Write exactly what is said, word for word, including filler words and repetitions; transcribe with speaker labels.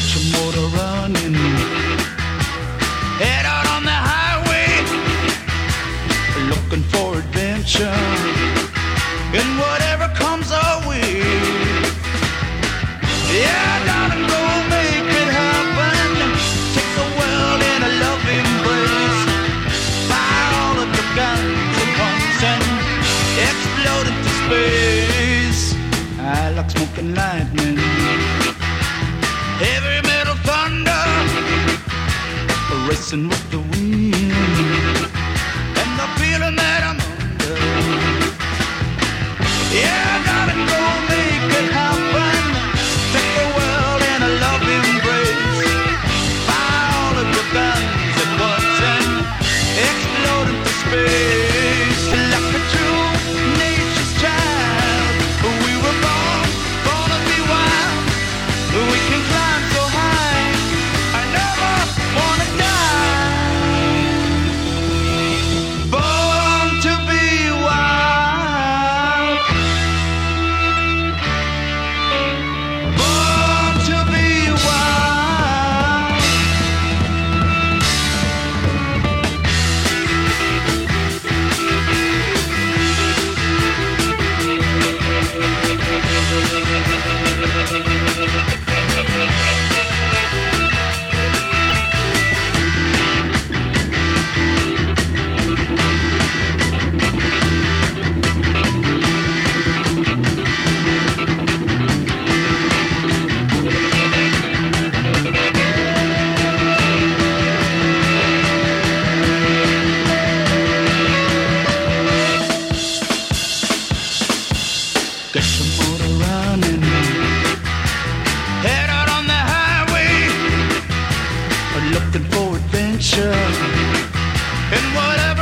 Speaker 1: your motor running. Head out on the highway, looking for adventure. And whatever comes our way, yeah, darling, go make it happen. Take the world in a loving embrace. Fire all of your guns at once and explode into space. I like smoking lightning, heavy metal thunder, racing with the wind, and the feeling that I'm under. Yeah, darling, go make it happen. Take the world in a loving embrace. Fire all of your guns at once and explode into space. Like a true nature's child, we were born, born to be wild. We can climb so high, I never wanna die. Born to be wild. Born to be wild. Get your motor running. Head out on the highway, looking for adventure. And whatever